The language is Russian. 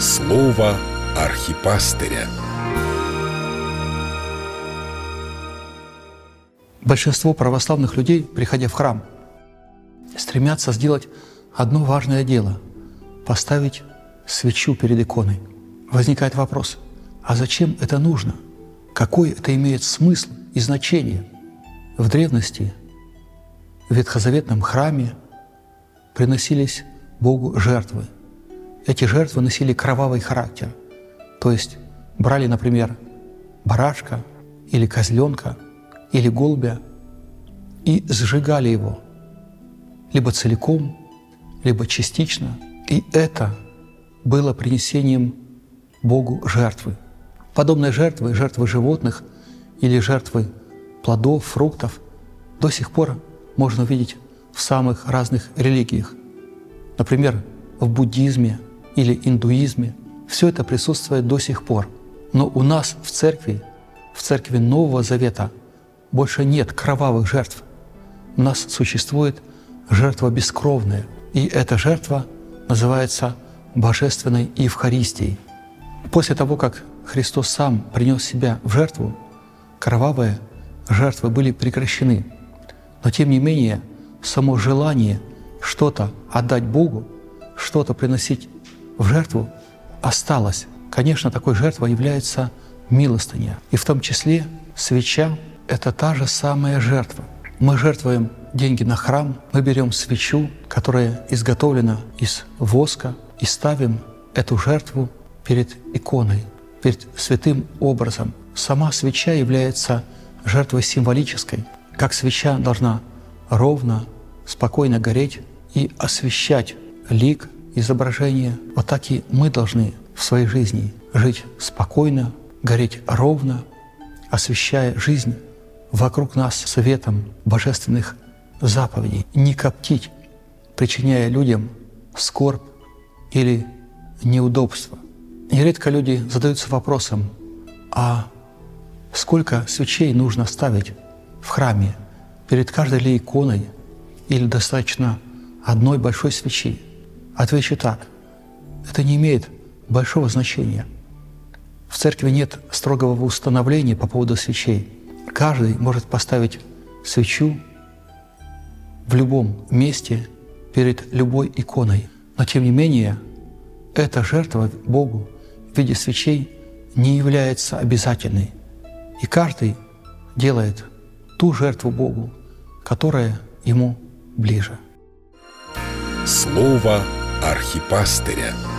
Слово архипастыря. Большинство православных людей, приходя в храм, стремятся сделать одно важное дело – поставить свечу перед иконой. Возникает вопрос, а зачем это нужно? Какой это имеет смысл и значение? В древности, в ветхозаветном храме приносились Богу жертвы. Эти жертвы носили кровавый характер, то есть брали, например, барашка или козленка, или голубя, и сжигали его либо целиком, либо частично. И это было принесением Богу жертвы. Подобные жертвы, жертвы животных или жертвы плодов, фруктов, до сих пор можно увидеть в самых разных религиях. Например, в буддизме или индуизме. Все это присутствует до сих пор. Но у нас в церкви Нового Завета, больше нет кровавых жертв. У нас существует жертва бескровная. И эта жертва называется Божественной Евхаристией. После того, как Христос сам принес себя в жертву, кровавые жертвы были прекращены. Но тем не менее, само желание что-то отдать Богу, что-то приносить в жертву осталось. Конечно, такой жертвой является милостыня. И в том числе свеча — это та же самая жертва. Мы жертвуем деньги на храм, мы берем свечу, которая изготовлена из воска, и ставим эту жертву перед иконой, перед святым образом. Сама свеча является жертвой символической. Как свеча должна ровно, спокойно гореть и освещать лик, изображение, вот так и мы должны в своей жизни жить спокойно, гореть ровно, освещая жизнь вокруг нас светом божественных заповедей, не коптить, причиняя людям скорбь или неудобство. Нередко люди задаются вопросом, а сколько свечей нужно ставить в храме, перед каждой ли иконой, или достаточно одной большой свечи? Отвечу так: это не имеет большого значения. В церкви нет строгого установления по поводу свечей. Каждый может поставить свечу в любом месте перед любой иконой. Но тем не менее, эта жертва Богу в виде свечей не является обязательной. И каждый делает ту жертву Богу, которая ему ближе. Слово архипастыря.